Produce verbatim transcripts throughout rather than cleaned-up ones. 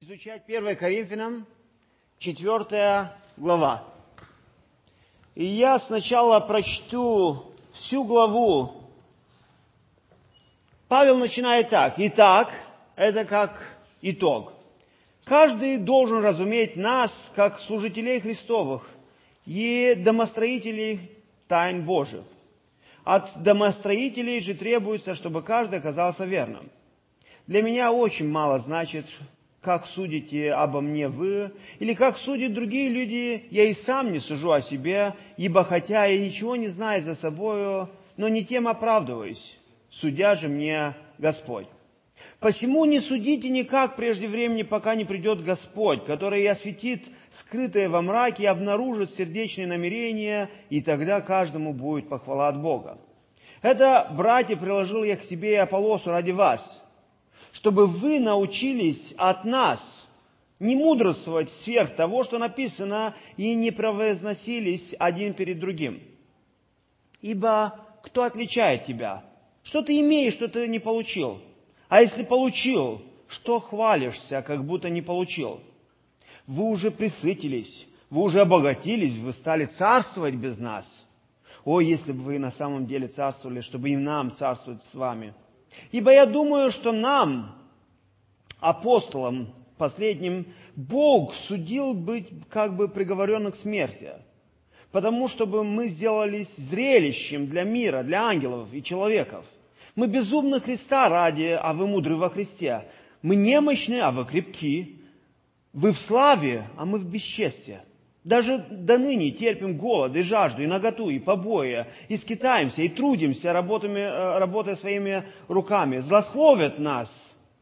изучать первое Коринфянам, четвёртая глава. И я сначала прочту всю главу. Павел начинает так. Итак, это как итог. Каждый должен разуметь нас, как служителей Христовых и домостроителей тайн Божьих. От домостроителей же требуется, чтобы каждый оказался верным. Для меня очень мало значит, как судите обо мне вы, или как судят другие люди, я и сам не сужу о себе, ибо хотя я ничего не знаю за собою, но не тем оправдываюсь, судя же мне Господь. Посему не судите никак прежде времени, пока не придет Господь, который и осветит скрытое во мраке и обнаружит сердечные намерения, и тогда каждому будет похвала от Бога. Это, братья, приложил я к себе и Аполлосу ради вас, чтобы вы научились от нас не мудрствовать сверх того, что написано, и не превозносились один перед другим. Ибо кто отличает тебя? Что ты имеешь, что ты не получил? А если получил, что хвалишься, как будто не получил? Вы уже пресытились, вы уже обогатились, вы стали царствовать без нас. О, если бы вы на самом деле царствовали, чтобы и нам царствовать с вами. Ибо я думаю, что нам, апостолам последним, Бог судил быть как бы приговоренных к смерти, потому чтобы мы сделались зрелищем для мира, для ангелов и человеков. Мы безумны Христа ради, а вы мудры во Христе. Мы немощны, а вы крепки. Вы в славе, а мы в бесчестье. Даже до ныне терпим голод и жажду, и наготу, и побои, и скитаемся, и трудимся, работая своими руками. Злословят нас,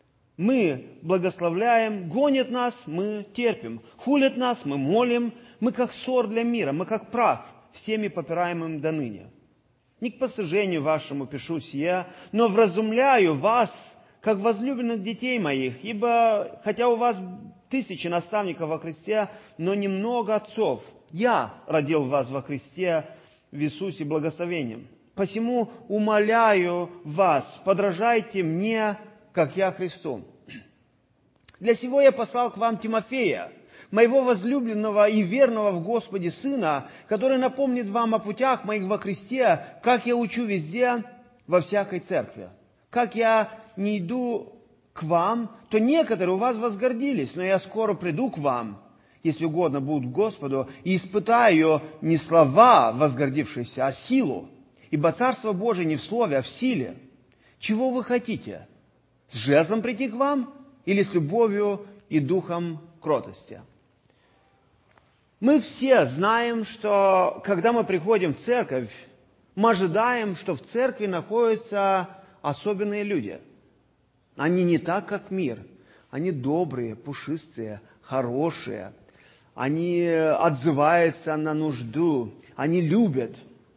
мы благословляем, гонят нас, мы терпим. Хулят нас, мы молим, мы как ссор для мира, мы как прах, всеми попираемым до ныне. Не к посажению вашему пишу сие, но вразумляю вас, как возлюбленных детей моих, ибо хотя у вас тысячи наставников во Христе, но немного отцов. Я родил вас во Христе, в Иисусе благословением. Посему умоляю вас, подражайте мне, как я Христу. Для сего я послал к вам Тимофея, моего возлюбленного и верного в Господе сына, который напомнит вам о путях моих во Христе, как я учу везде, во всякой церкви. Как я не иду к вам, то некоторые у вас возгордились, но я скоро приду к вам, если угодно будет Господу, и испытаю не слова возгордившиеся, а силу. Ибо Царство Божие не в слове, а в силе. Чего вы хотите? С жезлом прийти к вам или с любовью и духом кротости? Мы все знаем, что когда мы приходим в церковь, мы ожидаем, что в церкви находятся особенные люди. Они не так, как мир. Они добрые, пушистые, хорошие. Они отзываются на нужду. Они любят.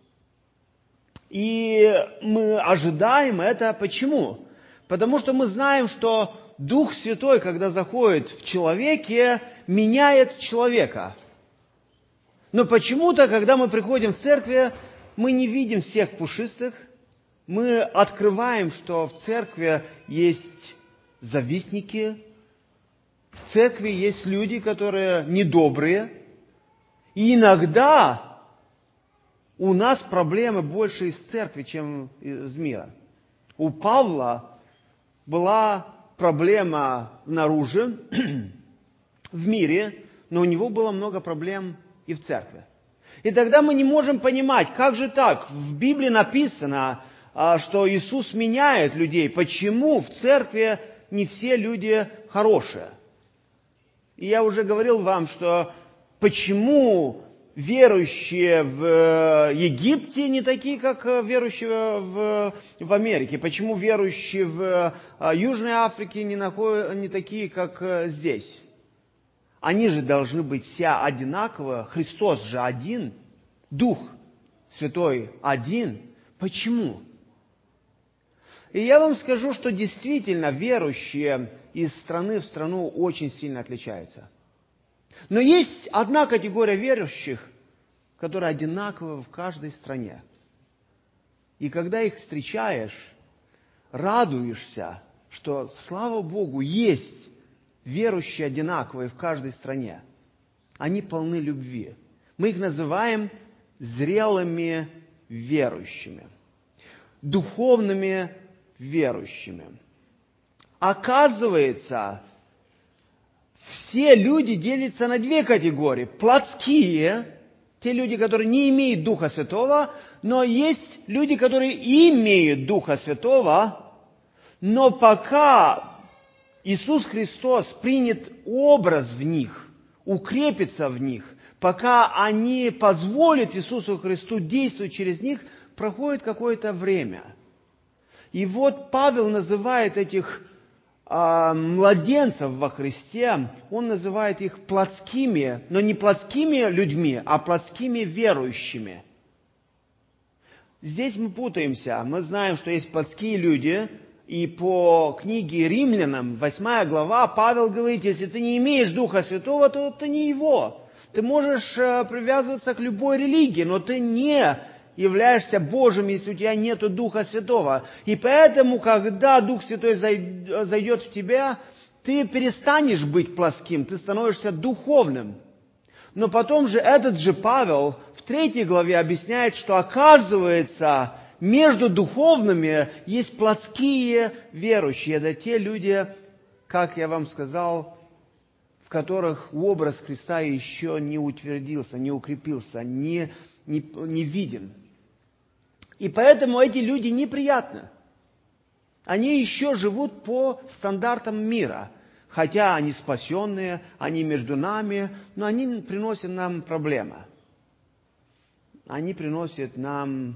И мы ожидаем это. Почему? Потому что мы знаем, что Дух Святой, когда заходит в человеке, меняет человека. Но почему-то, когда мы приходим в церковь, мы не видим всех пушистых. Мы открываем, что в церкви есть завистники, в церкви есть люди, которые недобрые. И иногда у нас проблемы больше из церкви, чем из мира. У Павла была проблема снаружи, в мире, но у него было много проблем и в церкви. И тогда мы не можем понимать, как же так? В Библии написано, что Иисус меняет людей. Почему в церкви не все люди хорошие? И я уже говорил вам, что почему верующие в Египте не такие, как верующие в, в Америке? Почему верующие в Южной Африке не, находят, не такие, как здесь? Они же должны быть все одинаковые. Христос же один, Дух Святой один. Почему? И я вам скажу, что действительно верующие из страны в страну очень сильно отличаются. Но есть одна категория верующих, которая одинакова в каждой стране. И когда их встречаешь, радуешься, что, слава Богу, есть верующие одинаковые в каждой стране. Они полны любви. Мы их называем зрелыми верующими, духовными верующими. Оказывается, все люди делятся на две категории. Плотские, те люди, которые не имеют Духа Святого, но есть люди, которые имеют Духа Святого, но пока Иисус Христос принят образ в них, укрепится в них, пока они позволят Иисусу Христу действовать через них, проходит какое-то время. И вот Павел называет этих а, младенцев во Христе, он называет их плотскими, но не плотскими людьми, а плотскими верующими. Здесь мы путаемся. Мы знаем, что есть плотские люди, и по книге Римлянам, восьмая глава, Павел говорит, если ты не имеешь Духа Святого, то ты не его. Ты можешь привязываться к любой религии, но ты не являешься Божьим, если у тебя нет Духа Святого. И поэтому, когда Дух Святой зайдет в тебя, ты перестанешь быть плоским, ты становишься духовным. Но потом же этот же Павел в третьей главе объясняет, что оказывается, между духовными есть плотские верующие. Это те люди, как я вам сказал, в которых образ Христа еще не утвердился, не укрепился, не, не, не виден. И поэтому эти люди неприятны. Они еще живут по стандартам мира. Хотя они спасенные, они между нами, но они приносят нам проблемы. Они приносят нам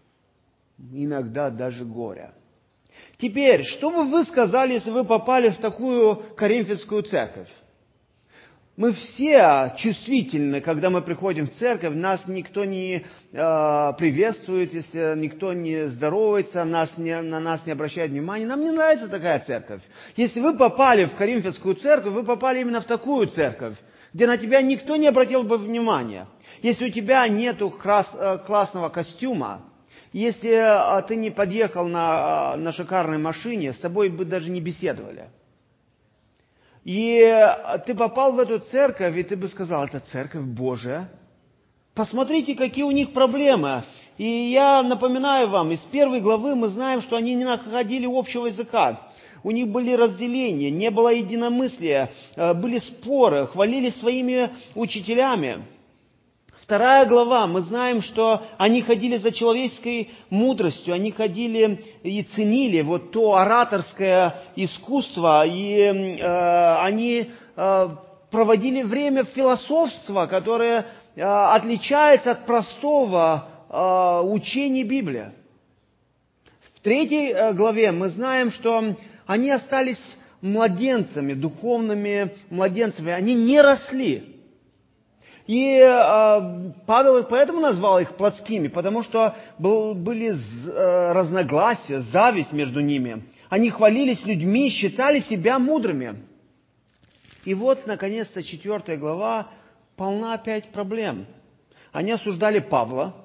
иногда даже горе. Теперь, что бы вы сказали, если вы попали в такую коринфянскую церковь? Мы все чувствительны, когда мы приходим в церковь, нас никто не э, приветствует, если никто не здоровается, нас не, на нас не обращает внимания. Нам не нравится такая церковь. Если вы попали в коринфянскую церковь, вы попали именно в такую церковь, где на тебя никто не обратил бы внимания. Если у тебя нет классного костюма, если ты не подъехал на, на шикарной машине, с тобой бы даже не беседовали. И ты попал в эту церковь, и ты бы сказал, это церковь Божия. Посмотрите, какие у них проблемы. И я напоминаю вам, из первой главы мы знаем, что они не находили общего языка. У них были разделения, не было единомыслия, были споры, хвалились своими учителями. Вторая глава, мы знаем, что они ходили за человеческой мудростью, они ходили и ценили вот то ораторское искусство, и э, они э, проводили время в философство, которое э, отличается от простого э, учения Библии. В третьей главе мы знаем, что они остались младенцами, духовными младенцами, они не росли. И э, Павел поэтому назвал их плотскими, потому что был, были з, э, разногласия, зависть между ними. Они хвалились людьми, считали себя мудрыми. И вот, наконец-то, четвертая глава полна опять проблем. Они осуждали Павла,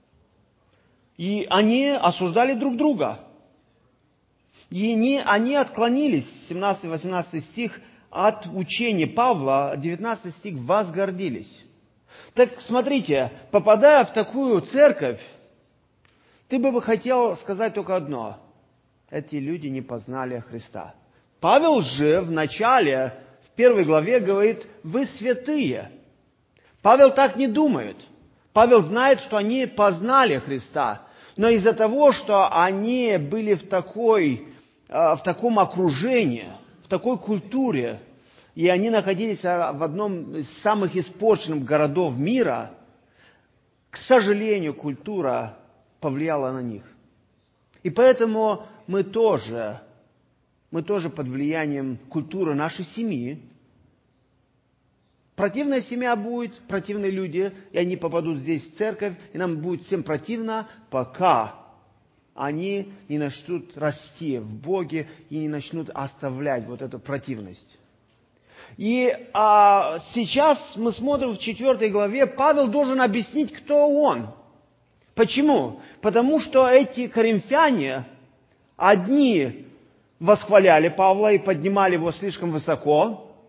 и они осуждали друг друга. И они, они отклонились, семнадцатый-восемнадцатый стих, от учения Павла, девятнадцатый стих, возгордились. Так смотрите, попадая в такую церковь, ты бы хотел сказать только одно. Эти люди не познали Христа. Павел же в начале, в первой главе говорит, вы святые. Павел так не думает. Павел знает, что они познали Христа. Но из-за того, что они были в, такой, в таком окружении, в такой культуре, и они находились в одном из самых испорченных городов мира, к сожалению, культура повлияла на них. И поэтому мы тоже, мы тоже под влиянием культуры нашей семьи. Противная семья будет, противные люди, и они попадут здесь в церковь, и нам будет всем противно, пока они не начнут расти в Боге и не начнут оставлять вот эту противность. И а, сейчас мы смотрим в четвертой главе, Павел должен объяснить, кто он. Почему? Потому что эти коринфяне, одни восхваляли Павла и поднимали его слишком высоко,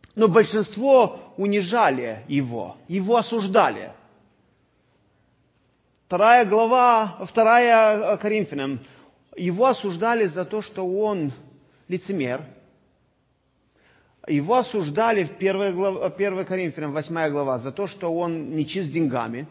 Но большинство унижали его, его осуждали. Вторая глава, вторая Коринфянам, его осуждали за то, что он лицемер. Его осуждали в первой Коринфянам, восьмая глава, за то, что он нечист деньгами.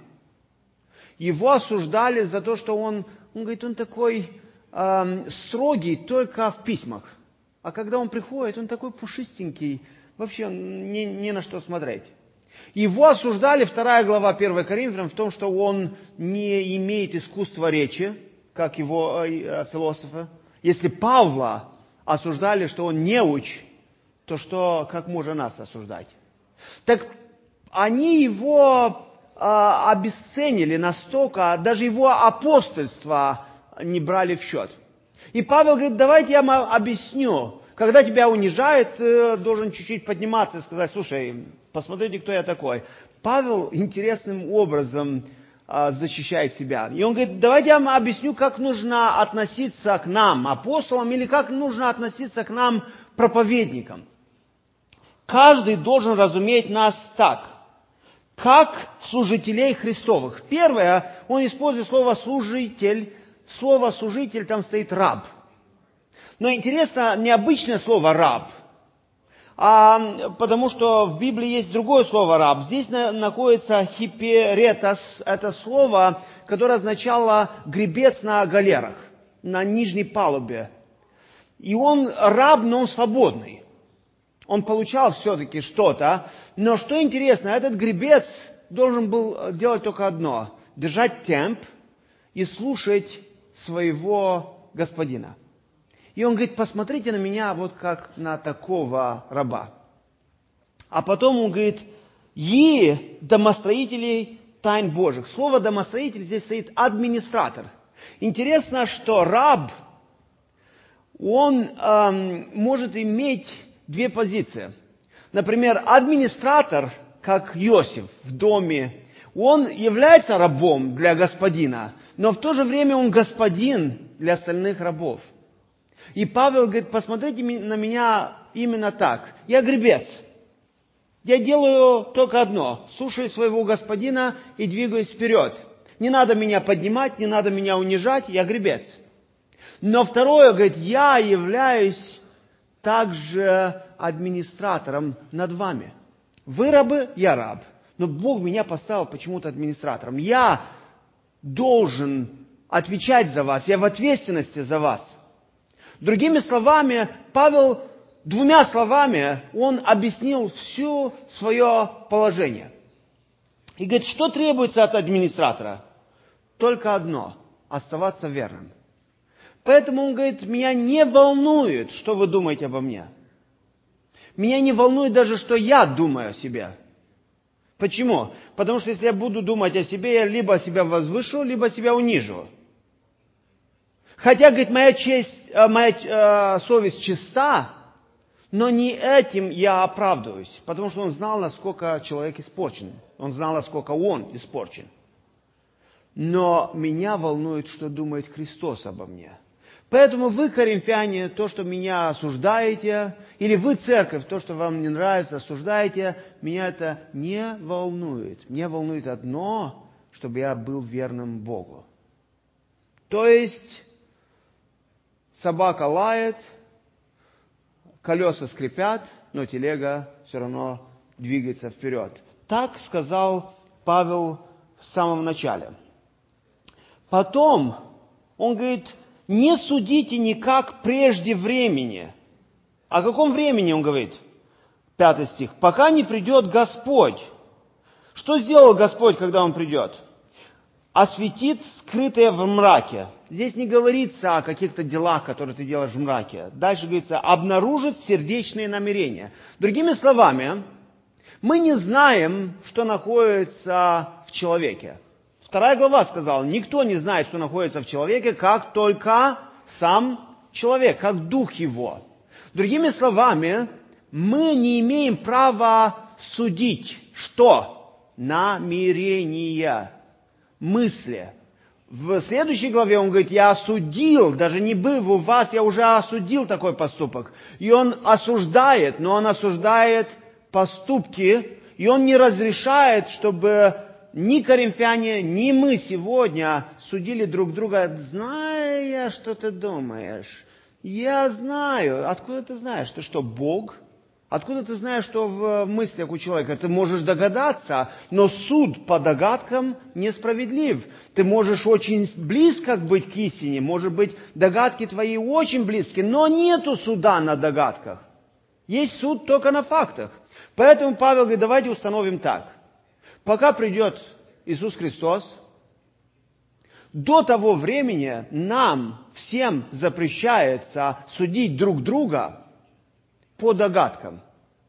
Его осуждали за то, что он, он говорит, он такой э, строгий только в письмах. А когда он приходит, он такой пушистенький, вообще не, не на что смотреть. Его осуждали, вторая глава первой Коринфянам, в том, что он не имеет искусства речи, как его э, философы. Если Павла осуждали, что он неуч, то что, как можно нас осуждать? Так они его э, обесценили настолько, даже его апостольство не брали в счет. И Павел говорит, давайте я вам объясню. Когда тебя унижают, ты должен чуть-чуть подниматься и сказать, слушай, посмотрите, кто я такой. Павел интересным образом э, защищает себя. И он говорит, давайте я вам объясню, как нужно относиться к нам, апостолам, или как нужно относиться к нам, проповедникам. Каждый должен разуметь нас так, как служителей Христовых. Первое, он использует слово «служитель». Слово «служитель» там стоит «раб». Но интересно, необычное слово «раб», а, потому что в Библии есть другое слово «раб». Здесь на, находится «хиперетос». Это слово, которое означало «гребец на галерах», на нижней палубе. И он раб, но он свободный. Он получал все-таки что-то. Но что интересно, этот гребец должен был делать только одно – держать темп и слушать своего господина. И он говорит, посмотрите на меня вот как на такого раба. А потом он говорит, и домостроителей тайн Божьих. Слово домостроитель здесь стоит администратор. Интересно, что раб, он эм, может иметь две позиции. Например, администратор, как Иосиф в доме, он является рабом для господина, но в то же время он господин для остальных рабов. И Павел говорит, посмотрите на меня именно так. Я гребец. Я делаю только одно. Слушаю своего господина и двигаюсь вперед. Не надо меня поднимать, не надо меня унижать, я гребец. Но второе, говорит, я являюсь также администратором над вами. Вы рабы, я раб. Но Бог меня поставил почему-то администратором. Я должен отвечать за вас, я в ответственности за вас. Другими словами, Павел двумя словами, он объяснил все свое положение. И говорит, что требуется от администратора? Только одно – оставаться верным. Поэтому он говорит, меня не волнует, что вы думаете обо мне. Меня не волнует даже, что я думаю о себе. Почему? Потому что если я буду думать о себе, я либо себя возвышу, либо себя унижу. Хотя, говорит, моя честь, моя э, совесть чиста, но не этим я оправдываюсь. Потому что он знал, насколько человек испорчен. Он знал, насколько он испорчен. Но меня волнует, что думает Христос обо мне. Поэтому вы, коринфяне, то, что меня осуждаете, или вы, церковь, то, что вам не нравится, осуждаете, меня это не волнует. Меня волнует одно, чтобы я был верным Богу. То есть, собака лает, колеса скрипят, но телега все равно двигается вперед. Так сказал Павел в самом начале. Потом он говорит, не судите никак прежде времени. О каком времени он говорит? Пятый стих. Пока не придет Господь. Что сделал Господь, когда Он придет? Осветит скрытое в мраке. Здесь не говорится о каких-то делах, которые ты делаешь в мраке. Дальше говорится, обнаружит сердечные намерения. Другими словами, мы не знаем, что находится в человеке. Вторая глава сказала, никто не знает, что находится в человеке, как только сам человек, как дух его. Другими словами, мы не имеем права судить, что? Намерения, мысли. В следующей главе он говорит, я осудил, даже не был у вас, я уже осудил такой поступок. И он осуждает, но он осуждает поступки, и Он не разрешает, чтобы ни коринфяне, ни мы сегодня судили друг друга, зная, что ты думаешь. Я знаю. Откуда ты знаешь? Ты что, Бог? Откуда ты знаешь, что в мыслях у человека? Ты можешь догадаться, но суд по догадкам несправедлив. Ты можешь очень близко быть к истине, может быть, догадки твои очень близки, но нету суда на догадках. Есть суд только на фактах. Поэтому Павел говорит, давайте установим так. Пока придет Иисус Христос, до того времени нам всем запрещается судить друг друга по догадкам.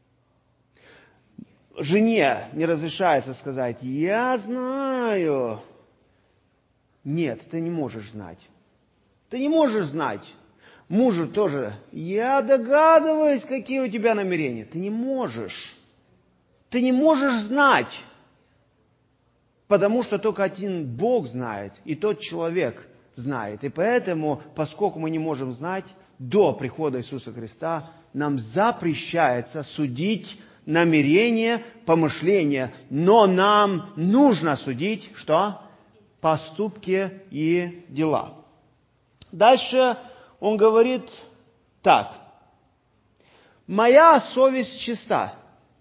Жене не разрешается сказать, я знаю. Нет, ты не можешь знать. Ты не можешь знать. Мужу тоже, я догадываюсь, какие у тебя намерения. Ты не можешь. Ты не можешь знать. Потому что только один Бог знает, и тот человек знает. И поэтому, поскольку мы не можем знать, до прихода Иисуса Христа нам запрещается судить намерения, помышления. Но нам нужно судить, что? Поступки и дела. Дальше он говорит так. Моя совесть чиста.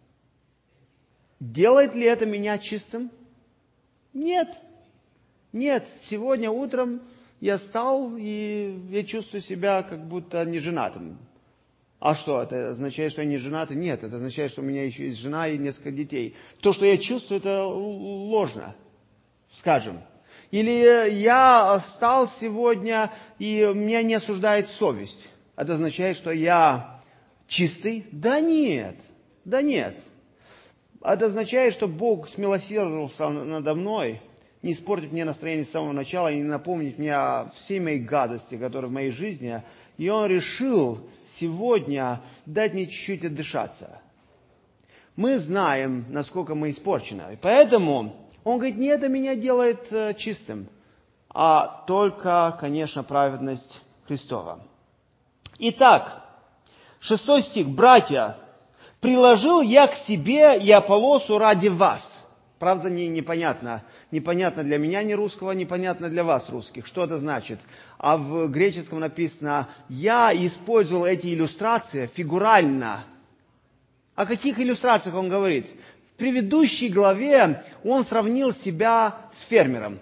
Делает ли это меня чистым? Нет. Нет. Сегодня утром я встал, и я чувствую себя как будто неженатым. А что, это означает, что я не женатый? Нет, это означает, что у меня еще есть жена и несколько детей. То, что я чувствую, это ложно, скажем. Или я встал сегодня, и меня не осуждает совесть. Это означает, что я чистый? Да нет, да нет. Это означает, что Бог смилосердился надо мной, не испортить мне настроение с самого начала, не напомнить мне о всей моей гадости, которая в моей жизни. И Он решил сегодня дать мне чуть-чуть отдышаться. Мы знаем, насколько мы испорчены. И поэтому Он говорит, не это меня делает чистым, а только, конечно, праведность Христова. Итак, шестой стих. «Братья, приложил я к себе и Аполлосу ради вас». Правда, не, непонятно. Непонятно для меня, не русского, непонятно для вас, русских. Что это значит? А в греческом написано, я использовал эти иллюстрации фигурально. О каких иллюстрациях он говорит? В предыдущей главе он сравнил себя с фермером.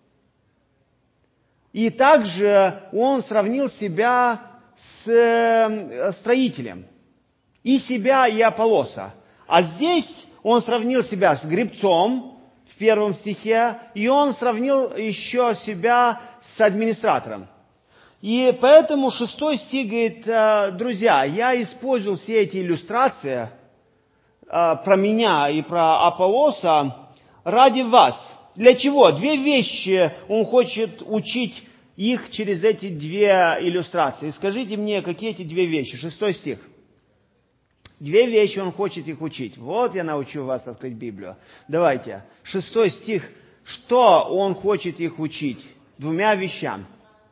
И также он сравнил себя с строителем. И себя, и Аполлоса. А здесь он сравнил себя с гребцом в первом стихе, и он сравнил еще себя с администратором. И поэтому шестой стих говорит, друзья, я использовал все эти иллюстрации про меня и про Аполлоса ради вас. Для чего? Две вещи он хочет учить их через эти две иллюстрации. Скажите мне, какие эти две вещи? Шестой стих. Две вещи он хочет их учить. Вот я научу вас открыть Библию. Давайте. Шестой стих. Что он хочет их учить? Двумя вещам.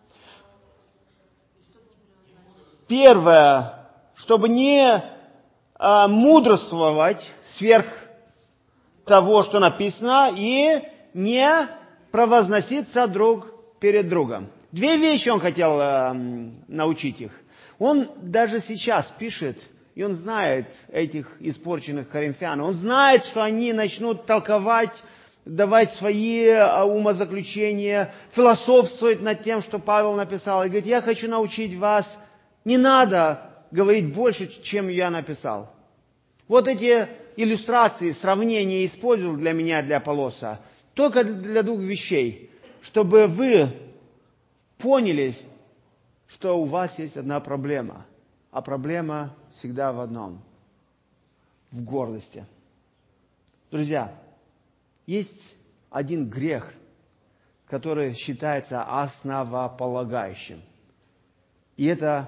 Первое. Чтобы не а, мудрствовать сверх того, что написано, и не провозноситься друг перед другом. Две вещи он хотел а, научить их. Он даже сейчас пишет, и он знает этих испорченных коринфян. Он знает, что они начнут толковать, давать свои умозаключения, философствовать над тем, что Павел написал. И говорит, я хочу научить вас, не надо говорить больше, чем я написал. Вот эти иллюстрации, сравнения использовал для меня, для Аполлоса, только для двух вещей. Чтобы вы поняли, что у вас есть одна проблема. А проблема всегда в одном – в гордости. Друзья, есть один грех, который считается основополагающим. И это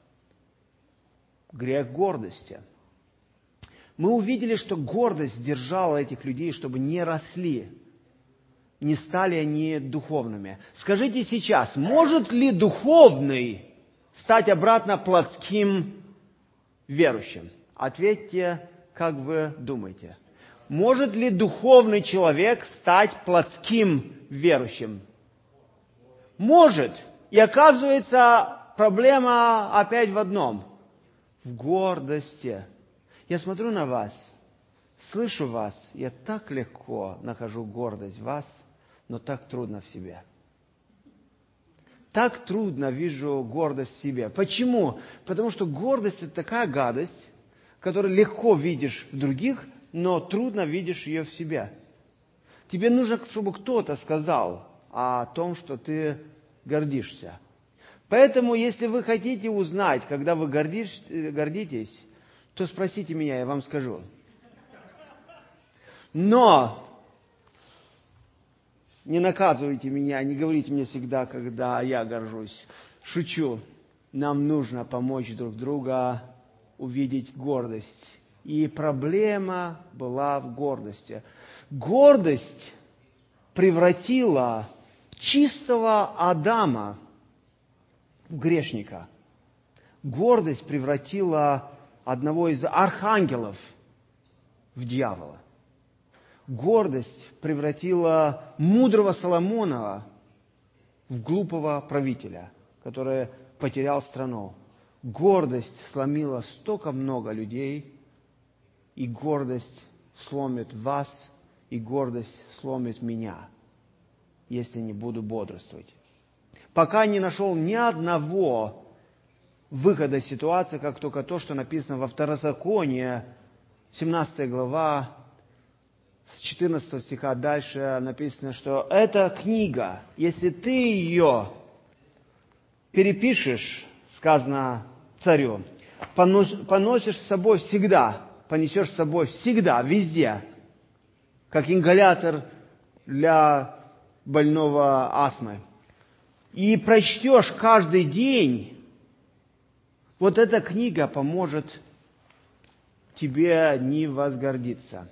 грех гордости. Мы увидели, что гордость держала этих людей, чтобы не росли, не стали они духовными. Скажите сейчас, может ли духовный стать обратно плотским верующим? Ответьте как вы думаете? Может ли духовный человек стать плотским верующим? Может. И оказывается, проблема опять в одном. В гордости. Я смотрю на вас, слышу вас, я так легко нахожу гордость в вас, но так трудно в себе. Так трудно вижу гордость в себе. Почему? Потому что гордость – это такая гадость, которую легко видишь в других, но трудно видишь ее в себе. Тебе нужно, чтобы кто-то сказал о том, что ты гордишься. Поэтому, если вы хотите узнать, когда вы гордишь, гордитесь, то спросите меня, я вам скажу. Но не наказывайте меня, не говорите мне всегда, когда я горжусь. Шучу. Нам нужно помочь друг другу увидеть гордость. И проблема была в гордости. Гордость превратила чистого Адама в грешника. Гордость превратила одного из архангелов в дьявола. Гордость превратила мудрого Соломона в глупого правителя, который потерял страну. Гордость сломила столько много людей, и гордость сломит вас, и гордость сломит меня, если не буду бодрствовать. Пока не нашел ни одного выхода из ситуации, как только то, что написано во Второзаконии, семнадцатая глава, с четырнадцатого стиха дальше написано, что эта книга, если ты ее перепишешь, сказано царю, поносишь с собой всегда, понесешь с собой всегда, везде, как ингалятор для больного астмы, и прочтешь каждый день, вот эта книга поможет тебе не возгордиться.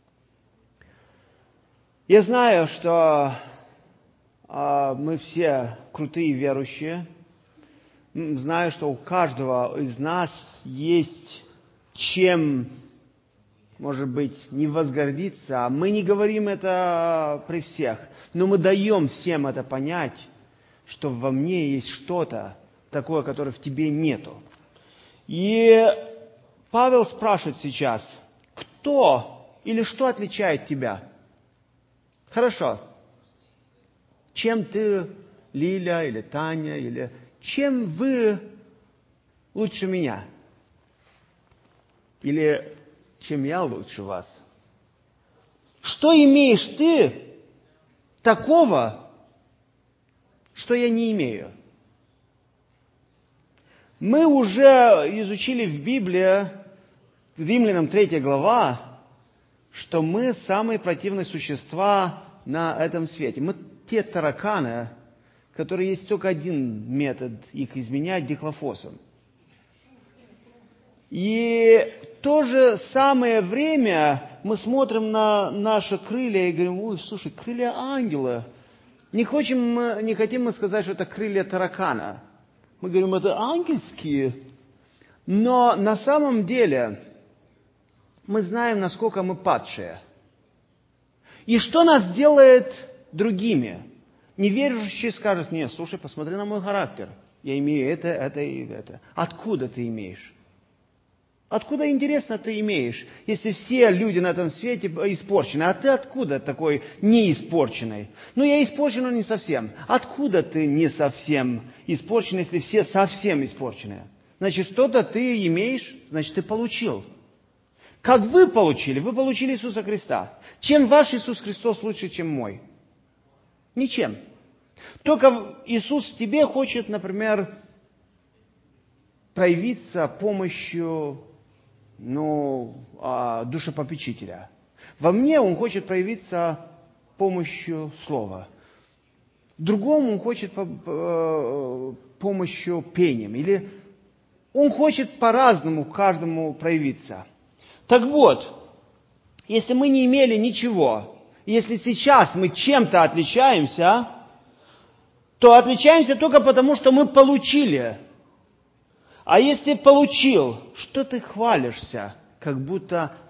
Я знаю, что э, мы все крутые верующие. Знаю, что у каждого из нас есть чем, может быть, не возгордиться. Мы не говорим это при всех, но мы даем всем это понять, что во мне есть что-то такое, которое в тебе нету. И Павел спрашивает сейчас, кто или что отличает тебя? Хорошо. Чем ты, Лиля или Таня, или чем вы лучше меня? Или чем я лучше вас? Что имеешь ты такого, что я не имею? Мы уже изучили в Библии, Римлянам третья глава, что мы самые противные существа на этом свете. Мы те тараканы, которые есть только один метод их изменять – дихлофосом. И в то же самое время мы смотрим на наши крылья и говорим, ой, слушай, крылья ангела. Не, хотим, не хотим мы сказать, что это крылья таракана. Мы говорим, это ангельские. Но на самом деле мы знаем, насколько мы падшие. И что нас делает другими? Неверующие скажут, нет, слушай, посмотри на мой характер. Я имею это, это и это. Откуда ты имеешь? Откуда, интересно, ты имеешь, если все люди на этом свете испорчены? А ты откуда такой не испорченный? Ну, я испорчен, но не совсем. Откуда ты не совсем испорчен, если все совсем испорченные? Значит, что-то ты имеешь, значит, ты получил. Как вы получили? Вы получили Иисуса Христа. Чем ваш Иисус Христос лучше, чем мой? Ничем. Только Иисус в тебе хочет, например, проявиться помощью ну, душепопечителя. Во мне Он хочет проявиться помощью слова. Другому Он хочет помощью пением. Или Он хочет по-разному каждому проявиться. Так вот, если мы не имели ничего, если сейчас мы чем-то отличаемся, то отличаемся только потому, что мы получили. А если получил, что ты хвалишься, как будто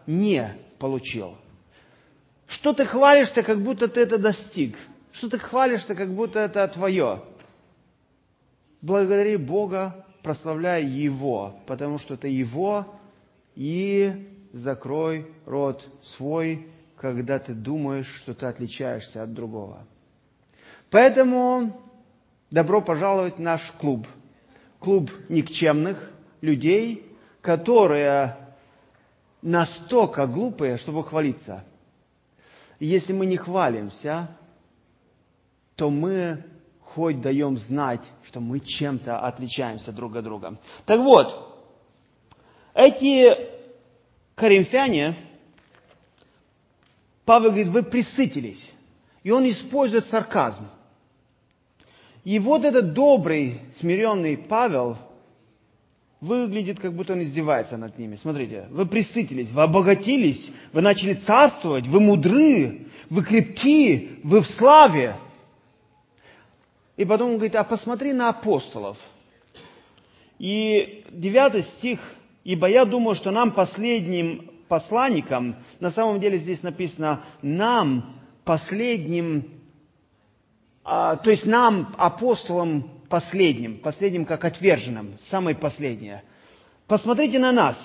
не получил? Что ты хвалишься, как будто ты это достиг? Что ты хвалишься, как будто это твое? Благодари Бога, прославляй Его, потому что это Его, и закрой рот свой, когда ты думаешь, что ты отличаешься от другого. Поэтому добро пожаловать в наш клуб. Клуб никчемных людей, которые настолько глупые, чтобы хвалиться. И если мы не хвалимся, то мы хоть даем знать, что мы чем-то отличаемся друг от друга. Так вот, эти коринфяне, Павел говорит, вы пресытились. И он использует сарказм. И вот этот добрый, смиренный Павел выглядит, как будто он издевается над ними. Смотрите, вы пресытились, вы обогатились, вы начали царствовать, вы мудры, вы крепки, вы в славе. И потом он говорит, а посмотри на апостолов. И девятый стих, ибо я думаю, что нам, последним посланникам, на самом деле здесь написано, нам, последним, а, то есть нам, апостолам, последним, последним как отверженным, самое последнее. Посмотрите на нас.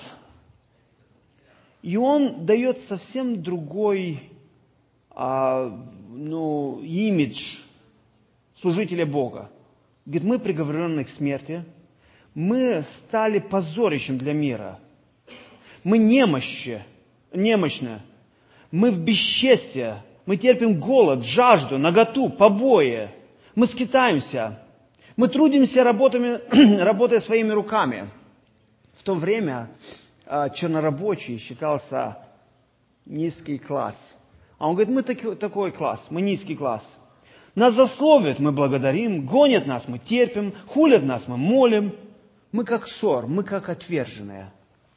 И он дает совсем другой а, ну, имидж служителя Бога. Говорит, мы приговорены к смерти, мы стали позорищем для мира, мы немощи, немощны, мы в бесчестье, мы терпим голод, жажду, наготу, побои, мы скитаемся, мы трудимся, работами, работая своими руками. В то время а, чернорабочий считался низкий класс. А он говорит, мы таки, такой класс, мы низкий класс. Нас засловят, мы благодарим, гонят нас, мы терпим, хулят нас, мы молим. Мы как ссор, мы как отверженные.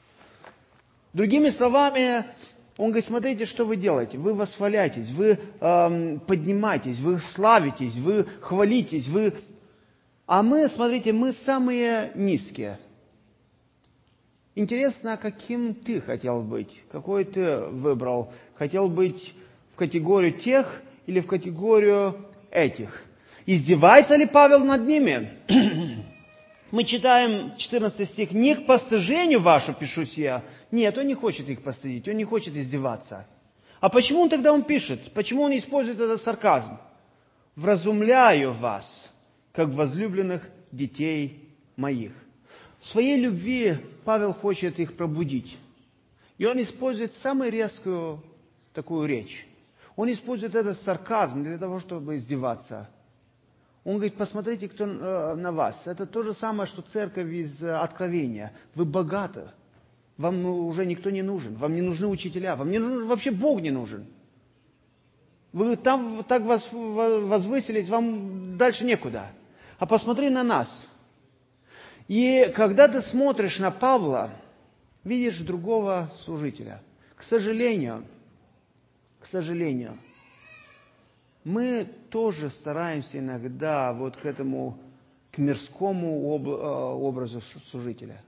Другими словами, он говорит, смотрите, что вы делаете. Вы восхваляетесь, вы эм, поднимаетесь, вы славитесь, вы хвалитесь, вы... А мы, смотрите, мы самые низкие. Интересно, каким ты хотел быть? Какой ты выбрал? Хотел быть в категорию тех или в категорию этих? Издевается ли Павел над ними? Мы читаем четырнадцатый стих. «Не к постыжению вашу пишусь я». Нет, он не хочет их постыдить, он не хочет издеваться. А почему он тогда он пишет? Почему он использует этот сарказм? «Вразумляю вас, как возлюбленных детей моих». В своей любви Павел хочет их пробудить. И он использует самую резкую такую речь. Он использует этот сарказм для того, чтобы издеваться. Он говорит, посмотрите, кто э, на вас. Это то же самое, что церковь из э, Откровения. Вы богаты. Вам ну, уже никто не нужен. Вам не нужны учителя. Вам не нужен, вообще Бог не нужен. Вы там так вас возвысились, вам дальше некуда. А посмотри на нас. И когда ты смотришь на Павла, видишь другого служителя. К сожалению, к сожалению, мы тоже стараемся иногда вот к этому, к мирскому об, образу служителя.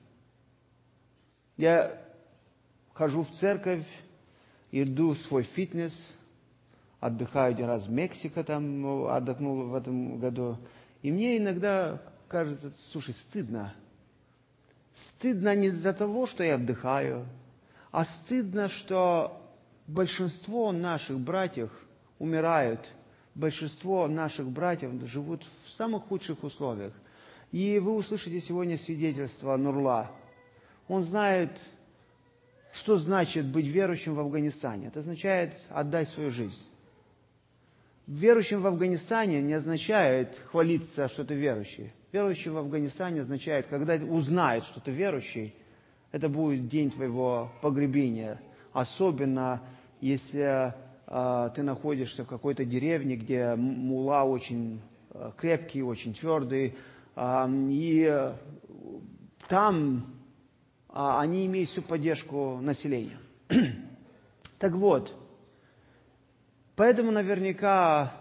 Я хожу в церковь, иду в свой фитнес, отдыхаю один раз в Мексике, там отдохнул в этом году. И мне иногда кажется, слушай, стыдно. Стыдно не из-за того, что я отдыхаю, а стыдно, что большинство наших братьев умирают. Большинство наших братьев живут в самых худших условиях. И вы услышите сегодня свидетельство Нурла. Он знает, что значит быть верующим в Афганистане. Это означает отдать свою жизнь. Верующим в Афганистане не означает хвалиться, что ты верующий. Верующий в Афганистане означает, когда узнает, что ты верующий, это будет день твоего погребения. Особенно, если э, ты находишься в какой-то деревне, где мулла очень э, крепкий, очень твердый, э, и э, там э, они имеют всю поддержку населения. Так вот, поэтому наверняка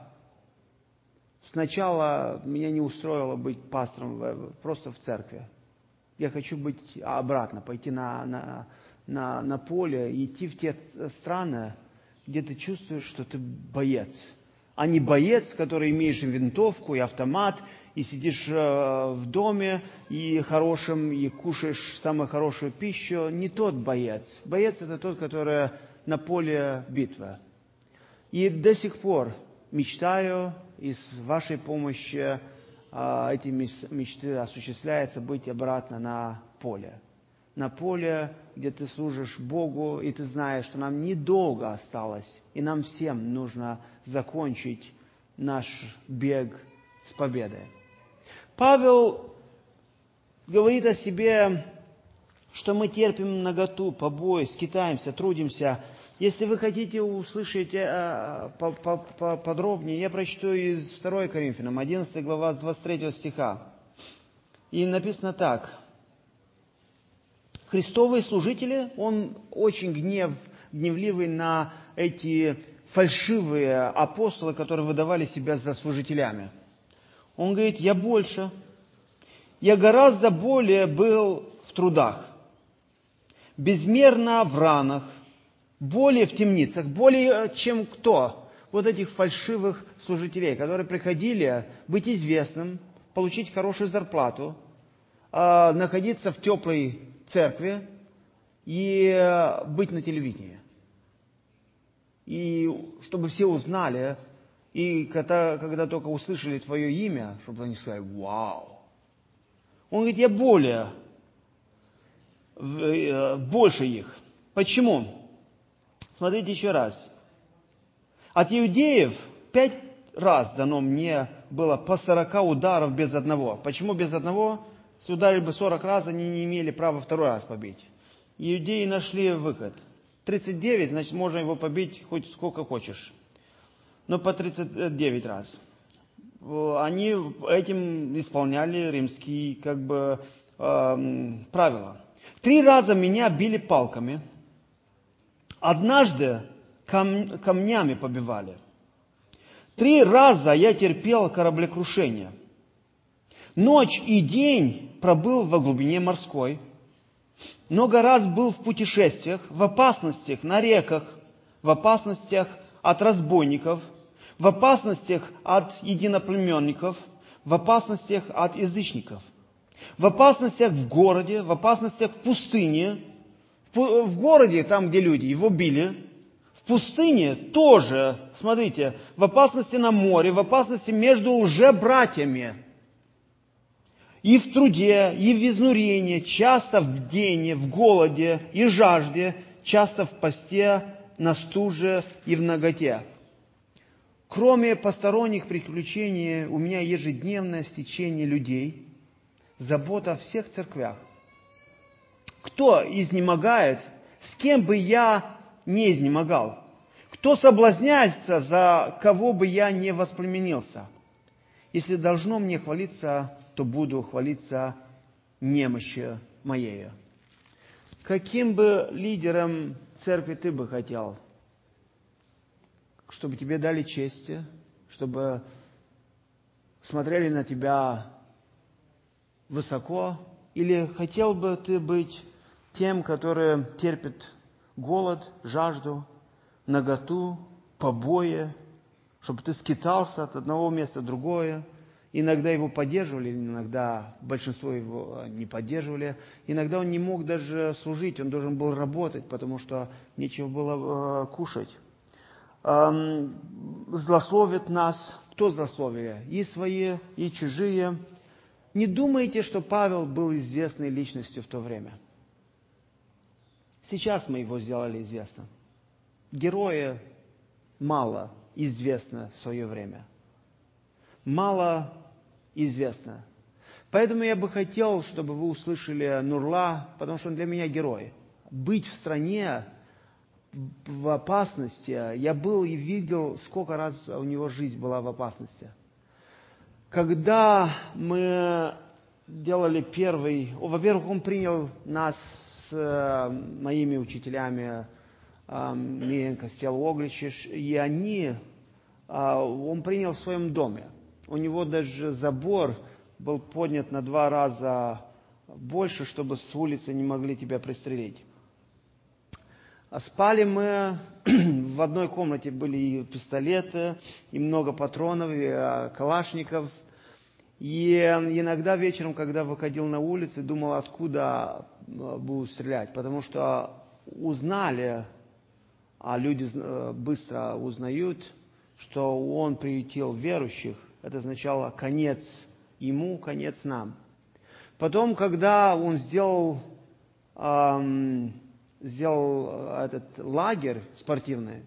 сначала меня не устроило быть пастором просто в церкви. Я хочу быть обратно, пойти на, на, на, на поле и идти в те страны, где ты чувствуешь, что ты боец. А не боец, который имеешь и винтовку, и автомат, и сидишь э, в доме, и хорошим, и кушаешь самую хорошую пищу. Не тот боец. Боец – это тот, который на поле битвы. И до сих пор мечтаю, и с вашей помощью э, эти мечты осуществляются, быть обратно на поле. На поле, где ты служишь Богу, и ты знаешь, что нам недолго осталось, и нам всем нужно закончить наш бег с победой. Павел говорит о себе, что мы терпим наготу, побои, скитаемся, трудимся. Если вы хотите услышать э, по, по, по, подробнее, я прочту из второго Коринфянам, одиннадцатая глава, с двадцать третьего стиха. И написано так. Христовые служители, он очень гнев, гневливый на эти фальшивые апостолы, которые выдавали себя за служителями. Он говорит, я больше, я гораздо более был в трудах, безмерно в ранах, более в темницах, более чем кто? Вот этих фальшивых служителей, которые приходили быть известным, получить хорошую зарплату, находиться в теплой церкви и быть на телевидении. И чтобы все узнали, и когда, когда только услышали твое имя, чтобы они сказали, вау. Он говорит, я более, больше их. Почему? Смотрите еще раз. От иудеев пять раз дано мне было по сорока ударов без одного. Почему без одного? Если ударили бы сорок раз, они не имели права второй раз побить. Иудеи нашли выход. тридцать девять, значит, можно его побить хоть сколько хочешь. Но по тридцать девять раз. Они этим исполняли римские как бы, э, правила. Три раза меня били палками. Однажды кам- камнями побивали. Три раза я терпел кораблекрушение. Ночь и день пробыл во глубине морской. Много раз был в путешествиях, в опасностях на реках, в опасностях от разбойников, в опасностях от единоплеменников, в опасностях от язычников, в опасностях в городе, в опасностях в пустыне. В, в городе, там, где люди, его били. В пустыне тоже, смотрите, в опасности на море, в опасности между лжебратьями. И в труде, и в изнурении, часто в бдении, в голоде и жажде, часто в посте, на стуже и в наготе. Кроме посторонних приключений, у меня ежедневное стечение людей, забота о всех церквях. Кто изнемогает, с кем бы я не изнемогал? Кто соблазняется, за кого бы я не воспламенился? Если должно мне хвалиться, то буду хвалиться немощью моею. Каким бы лидером церкви ты бы хотел? Чтобы тебе дали чести, чтобы смотрели на тебя высоко? Или хотел бы ты быть тем, который терпит голод, жажду, наготу, побои, чтобы ты скитался от одного места в другое? Иногда его поддерживали, иногда большинство его не поддерживали. Иногда он не мог даже служить, он должен был работать, потому что нечего было э, кушать. Эм, злословят нас. Кто злословили? И свои, и чужие. Не думайте, что Павел был известной личностью в то время. Сейчас мы его сделали известным. Герои мало известны в свое время. Мало известно. Поэтому я бы хотел, чтобы вы услышали Нурла, потому что он для меня герой. Быть в стране в опасности. Я был и видел, сколько раз у него жизнь была в опасности. Когда мы делали первый... Во-первых, он принял нас с моими учителями Миленко, Стел Огличиш, и они... Он принял в своем доме. У него даже забор был поднят на два раза больше, чтобы с улицы не могли тебя пристрелить. А спали мы, в одной комнате были и пистолеты, и много патронов, и а, калашников. И иногда вечером, когда выходил на улицу, думал, откуда будут стрелять. Потому что узнали, а люди быстро узнают, что он приютил верующих. Это означало конец ему, конец нам. Потом, когда он сделал, эм, сделал этот лагерь спортивный,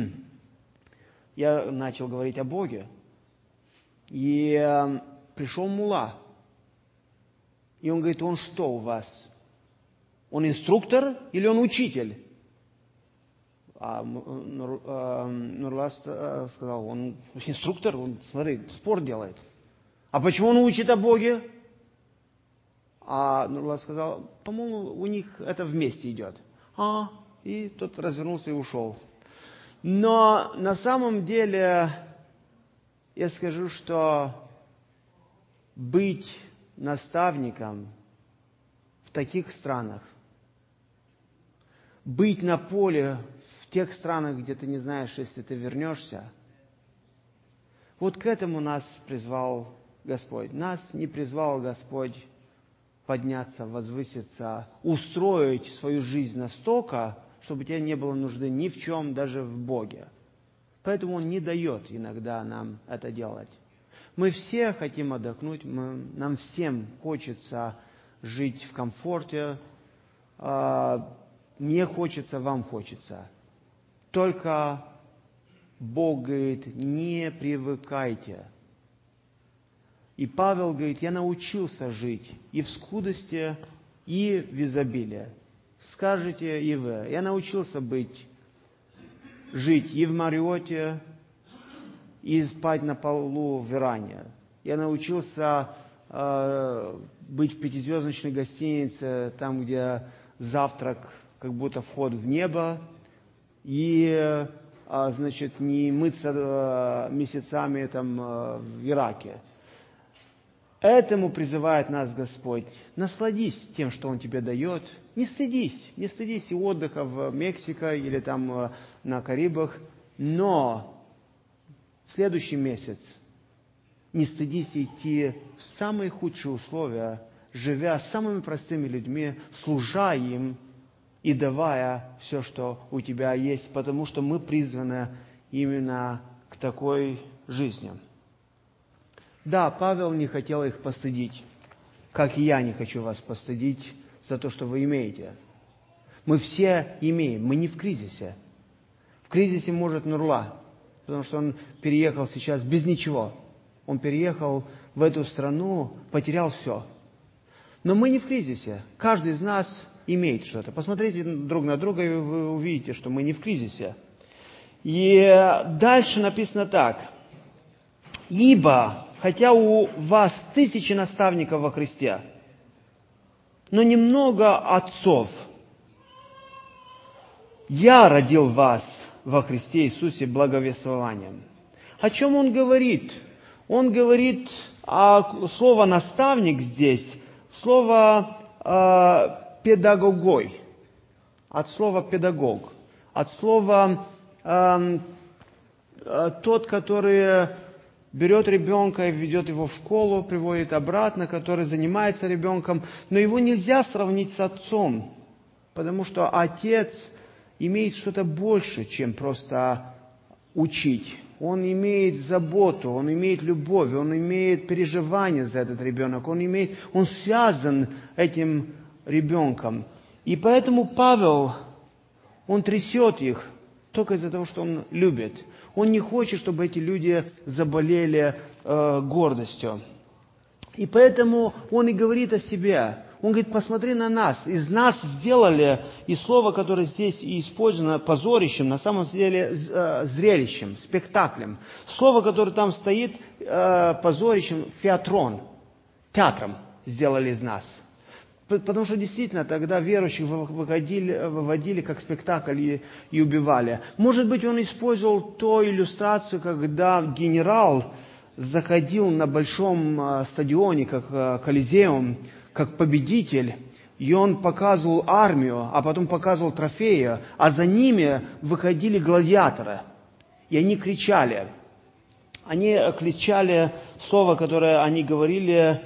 я начал говорить о Боге. И э, пришел мулла. И он говорит, он что у вас? Он инструктор или он учитель? А Нурлас сказал, он инструктор, он, смотри, спорт делает. А почему он учит о Боге? А Нурлас сказал, по-моему, у них это вместе идет. А, и тот развернулся и ушел. Но на самом деле я скажу, что быть наставником в таких странах, быть на поле в тех странах, где ты не знаешь, если ты вернешься, вот к этому нас призвал Господь. Нас не призвал Господь подняться, возвыситься, устроить свою жизнь настолько, чтобы тебе не было нужды ни в чем, даже в Боге. Поэтому Он не дает иногда нам это делать. Мы все хотим отдохнуть, мы, нам всем хочется жить в комфорте. Мне хочется, вам хочется. Только Бог говорит, не привыкайте. И Павел говорит, я научился жить и в скудости, и в изобилии. Скажете и вы, я научился быть, жить и в Мариоте, и спать на полу в Иране. Я научился э, быть в пятизвездочной гостинице, там, где завтрак, как будто вход в небо, и, э, значит, не мыться э, месяцами там, э, в Ираке. Этому призывает нас Господь. Насладись тем, что Он тебе дает. Не стыдись, не стыдись и отдыха в Мексике или там э, на Карибах, но следующий месяц не стыдись идти в самые худшие условия, живя с самыми простыми людьми, служа им и давая все, что у тебя есть, потому что мы призваны именно к такой жизни. Да, Павел не хотел их постыдить, как и я не хочу вас постыдить за то, что вы имеете. Мы все имеем, мы не в кризисе. В кризисе может Нурла, потому что он переехал сейчас без ничего. Он переехал в эту страну, потерял все. Но мы не в кризисе. Каждый из нас имеет что-то. Посмотрите друг на друга, и вы увидите, что мы не в кризисе. И дальше написано так. «Ибо, хотя у вас тысячи наставников во Христе, но немного отцов, я родил вас во Христе Иисусе благовествованием». О чем он говорит? Он говорит, а слово «наставник» здесь, слово э, «педагогой», от слова «педагог», от слова э, э, «тот, который берет ребенка и ведет его в школу, приводит обратно, который занимается ребенком». Но его нельзя сравнить с отцом, потому что отец имеет что-то больше, чем просто учить. Он имеет заботу, он имеет любовь, он имеет переживание за этот ребенок, он имеет, он связан этим ребенком. И поэтому Павел, он трясет их только из-за того, что он любит. Он не хочет, чтобы эти люди заболели э, гордостью. И поэтому он и говорит о себе. Он говорит, посмотри на нас. Из нас сделали, и слово, которое здесь использовано позорищем, на самом деле зрелищем, спектаклем. Слово, которое там стоит, позорищем, феатрон, театром сделали из нас. Потому что действительно тогда верующих выводили, выводили как спектакль и, и убивали. Может быть, он использовал ту иллюстрацию, когда генерал заходил на большом стадионе, как Колизеум, как победитель, и он показывал армию, а потом показывал трофеи, а за ними выходили гладиаторы. И они кричали. Они кричали слово, которое они говорили,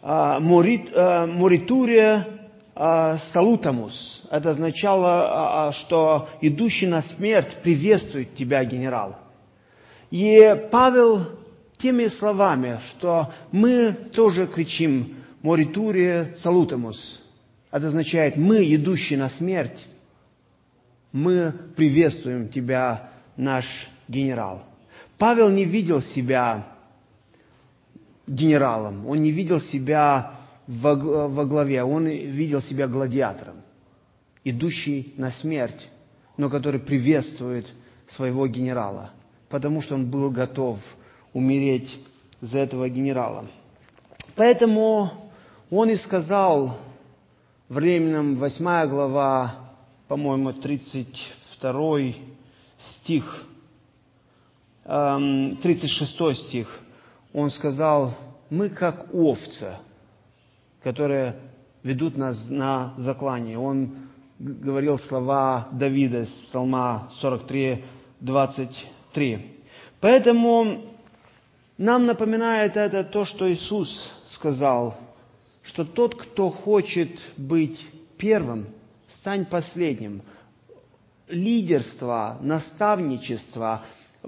«моритуре салутамус». Это означало, что идущий на смерть приветствует тебя, генерал. И Павел теми словами, что мы тоже кричим «моритуре салутамус». Это означает, мы, идущие на смерть, мы приветствуем тебя, наш генерал. Павел не видел себя генералом, он не видел себя во, во главе, он видел себя гладиатором, идущий на смерть, но который приветствует своего генерала, потому что он был готов умереть за этого генерала. Поэтому он и сказал в Римлянам восьмая глава, по-моему, тридцать второй стих, тридцать шестой стих, он сказал, мы как овцы, которые ведут нас на заклание. Он говорил слова Давида из Псалма сорок три, двадцать три. Поэтому нам напоминает это то, что Иисус сказал, что тот, кто хочет быть первым, стань последним. Лидерство, наставничество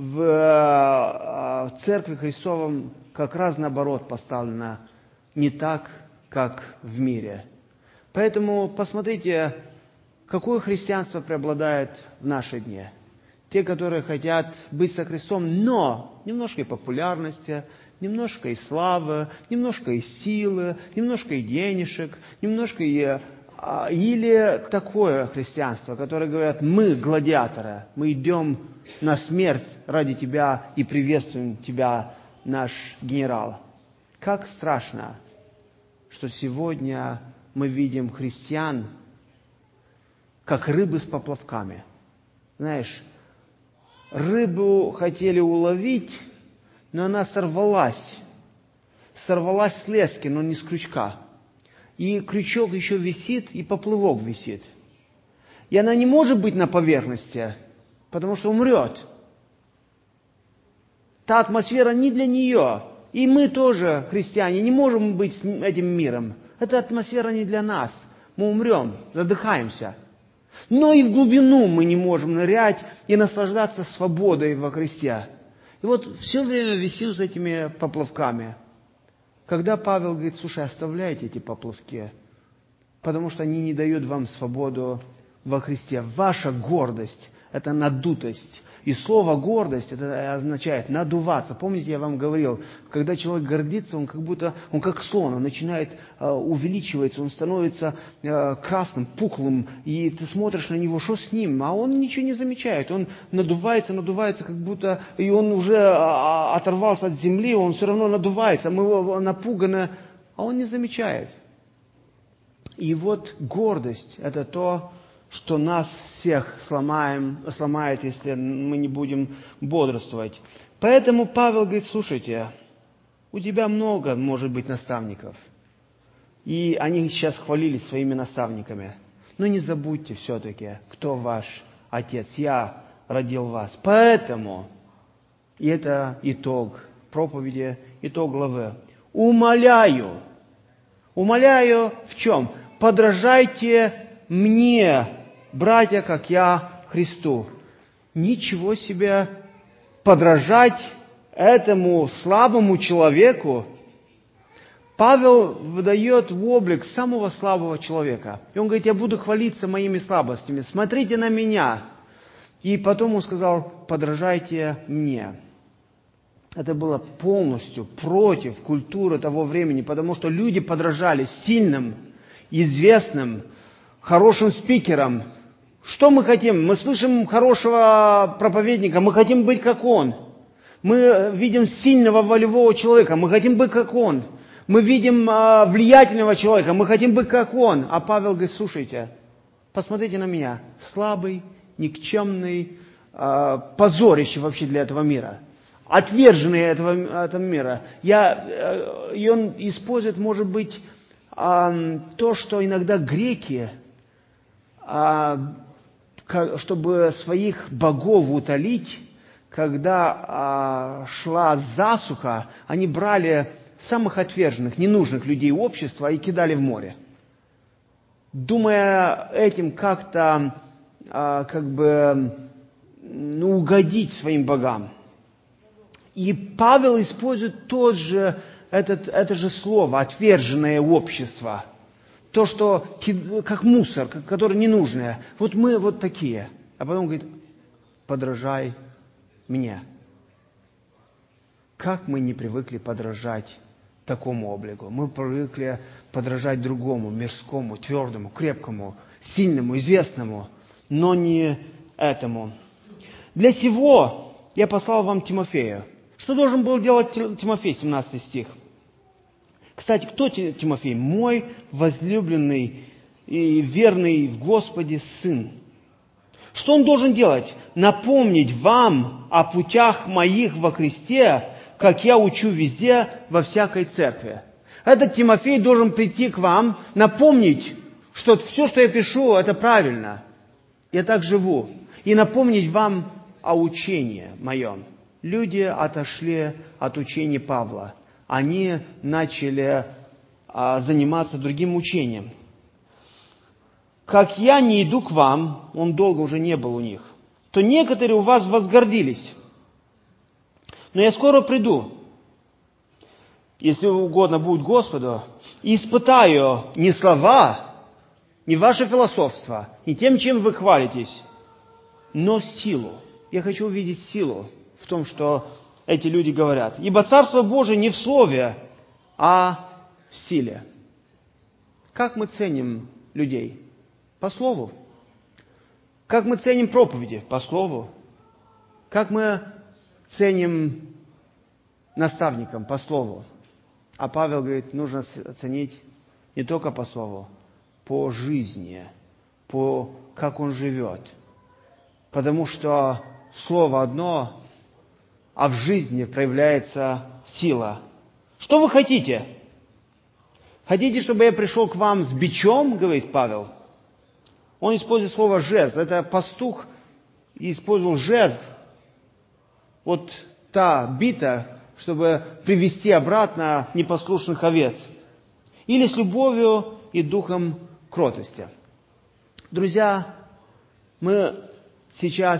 в Церкви Христовом как раз наоборот поставлено не так, как в мире. Поэтому посмотрите, какое христианство преобладает в наши дни. Те, которые хотят быть со Христом, но немножко и популярности, немножко и славы, немножко и силы, немножко и денежек, немножко и... Или такое христианство, которое говорят, мы гладиаторы, мы идем на смерть ради тебя и приветствуем тебя, наш генерал. Как страшно, что сегодня мы видим христиан, как рыбы с поплавками. Знаешь, рыбу хотели уловить, но она сорвалась. Сорвалась с лески, но не с крючка. И крючок еще висит, и поплывок висит. И она не может быть на поверхности, потому что умрет. Та атмосфера не для нее. И мы тоже, христиане, не можем быть с этим миром. Эта атмосфера не для нас. Мы умрем, задыхаемся. Но и в глубину мы не можем нырять и наслаждаться свободой во Христе. И вот все время висим с этими поплавками. Когда Павел говорит, слушай, оставляйте эти поплавки, потому что они не дают вам свободу во Христе. Ваша гордость – это надутость. И слово «гордость» это означает надуваться. Помните, я вам говорил, когда человек гордится, он как будто, он как слон, он начинает э, увеличиваться, он становится э, красным, пухлым, и ты смотришь на него, что с ним? А он ничего не замечает, он надувается, надувается, как будто, и он уже э, оторвался от земли, он все равно надувается, мы его напуганы, а он не замечает. И вот гордость – это то, что нас всех сломаем, сломает, если мы не будем бодрствовать. Поэтому Павел говорит, слушайте, у тебя много, может быть, наставников. И они сейчас хвалились своими наставниками. Но не забудьте все-таки, кто ваш отец. Я родил вас. Поэтому, и это итог проповеди, итог главы. Умоляю, умоляю в чем? Подражайте мне, братья, как я Христу. Ничего себе подражать этому слабому человеку. Павел выдает в облик самого слабого человека. И он говорит, я буду хвалиться моими слабостями. Смотрите на меня. И потом он сказал, подражайте мне. Это было полностью против культуры того времени, потому что люди подражали сильным, известным, хорошим спикерам. Что мы хотим? Мы слышим хорошего проповедника, мы хотим быть как он. Мы видим сильного волевого человека, мы хотим быть как он. Мы видим э, влиятельного человека, мы хотим быть как он. А Павел говорит, слушайте, посмотрите на меня. Слабый, никчемный, э, позорище вообще для этого мира. Отверженный этого, этого мира. Я, э, и он использует, может быть, то, что иногда греки, чтобы своих богов утолить, когда шла засуха, они брали самых отверженных, ненужных людей общества и кидали в море, думая этим как-то как бы ну, угодить своим богам. И Павел использует тот же, этот, это же слово, отверженное общество. То, что как мусор, которое ненужное. Вот мы вот такие. А потом говорит, подражай мне. Как мы не привыкли подражать такому облику? Мы привыкли подражать другому, мирскому, твердому, крепкому, сильному, известному, но не этому. Для сего я послал вам Тимофея. Что должен был делать Тимофей, семнадцатый стих? Кстати, кто Тимофей? Мой возлюбленный и верный в Господе сын. Что он должен делать? Напомнить вам о путях моих во Христе, как я учу везде, во всякой церкви. Этот Тимофей должен прийти к вам, напомнить, что все, что я пишу, это правильно. Я так живу. И напомнить вам о учении моем. Люди отошли от учения Павла. Они начали а, заниматься другим учением. Как я не иду к вам, он долго уже не был у них, то некоторые у вас возгордились. Но я скоро приду, если угодно будет Господу, и испытаю не слова, не ваше философство, не тем, чем вы хвалитесь, но силу. Я хочу увидеть силу в том, что эти люди говорят. Ибо Царство Божие не в слове, а в силе. Как мы ценим людей? По слову. Как мы ценим проповеди? По слову. Как мы ценим наставникам? По слову. А Павел говорит, нужно оценить не только по слову, по жизни, по как он живет. Потому что слово одно, а в жизни проявляется сила. Что вы хотите? Хотите, чтобы я пришел к вам с бичом, говорит Павел? Он использует слово жезл. Это пастух использовал жезл. Вот та бита, чтобы привести обратно непослушных овец. Или с любовью и духом кротости. Друзья, мы сейчас,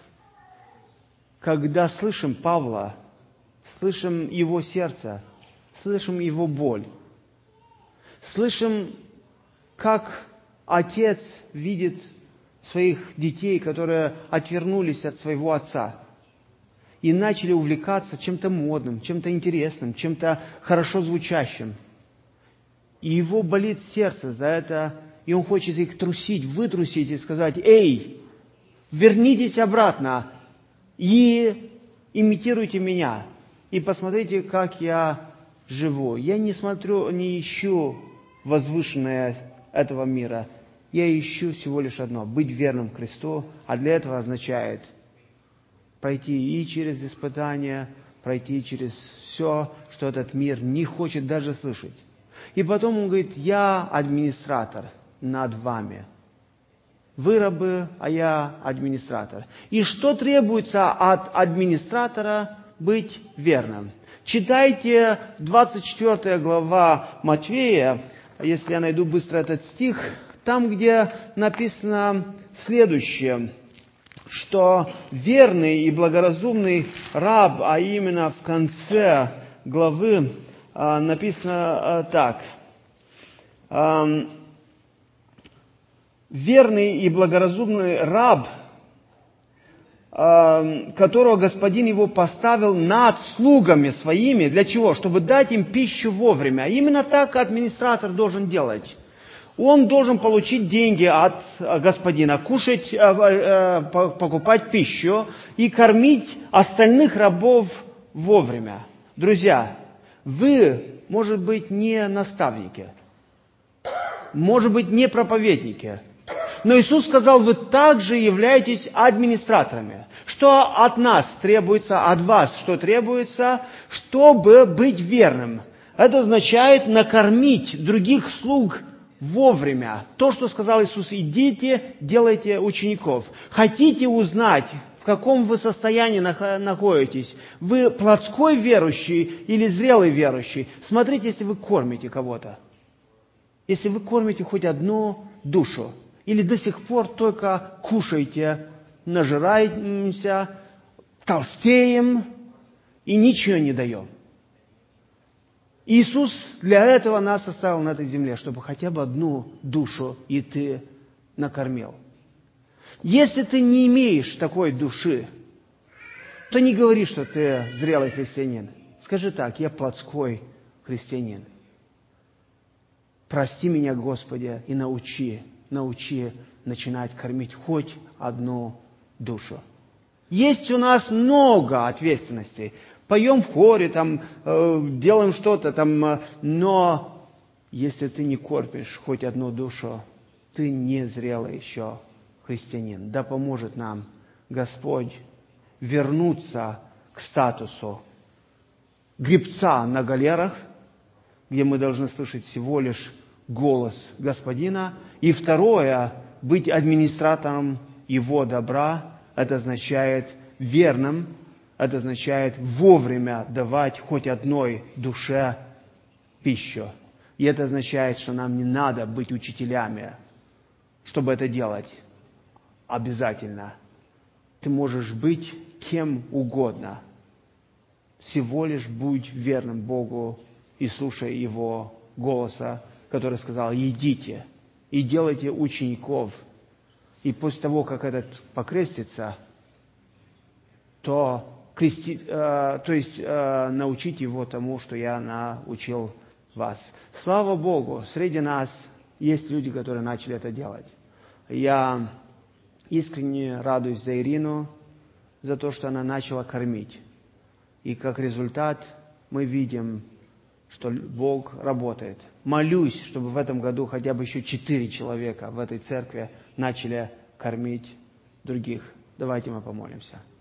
когда слышим Павла, слышим его сердце, слышим его боль, слышим, как отец видит своих детей, которые отвернулись от своего отца и начали увлекаться чем-то модным, чем-то интересным, чем-то хорошо звучащим. И его болит сердце за это, и он хочет их трусить, вытрусить и сказать: «Эй, вернитесь обратно и имитируйте меня, и посмотрите, как я живу. Я не смотрю, не ищу возвышенное этого мира. Я ищу всего лишь одно – быть верным Христу, а для этого означает пройти и через испытания, пройти через все, что этот мир не хочет даже слышать». И потом он говорит: «Я администратор над вами. Вы рабы, а я администратор». И что требуется от администратора? Быть верным. Читайте двадцать четвёртая глава Матфея, если я найду быстро этот стих, там, где написано следующее, что верный и благоразумный раб, а именно в конце главы написано так: верный и благоразумный раб, которого господин его поставил над слугами своими. Для чего? Чтобы дать им пищу вовремя. Именно так администратор должен делать. Он должен получить деньги от господина, кушать, покупать пищу и кормить остальных рабов вовремя. Друзья, вы, может быть, не наставники, может быть, не проповедники, но Иисус сказал: вы также являетесь администраторами. Что от нас требуется, от вас что требуется, чтобы быть верным? Это означает накормить других слуг вовремя. То, что сказал Иисус: идите, делайте учеников. Хотите узнать, в каком вы состоянии находитесь? Вы плотской верующий или зрелый верующий? Смотрите, если вы кормите кого-то. Если вы кормите хоть одну душу. Или до сих пор только кушаете, нажираемся, толстеем и ничего не даем. Иисус для этого нас оставил на этой земле, чтобы хотя бы одну душу и ты накормил. Если ты не имеешь такой души, то не говори, что ты зрелый христианин. Скажи так: я плотской христианин. Прости меня, Господи, и научи, научи начинать кормить хоть одну душу. Есть у нас много ответственностей. Поем в хоре, там, э, делаем что-то там, э, но если ты не кормишь хоть одну душу, ты не зрелый еще христианин. Да поможет нам Господь вернуться к статусу гребца на галерах, где мы должны слышать всего лишь голос Господина. И второе, быть администратором Его добра. Это означает верным, это означает вовремя давать хоть одной душе пищу. И это означает, что нам не надо быть учителями, чтобы это делать обязательно. Ты можешь быть кем угодно. Всего лишь будь верным Богу и слушай Его голоса, который сказал: идите и делайте учеников. И после того, как этот покрестится, то, крести, э, то есть э, научите его тому, что я научил вас. Слава Богу, среди нас есть люди, которые начали это делать. Я искренне радуюсь за Ирину, за то, что она начала кормить. И как результат мы видим, что Бог работает. Молюсь, чтобы в этом году хотя бы еще четыре человека в этой церкви начали кормить других. Давайте мы помолимся.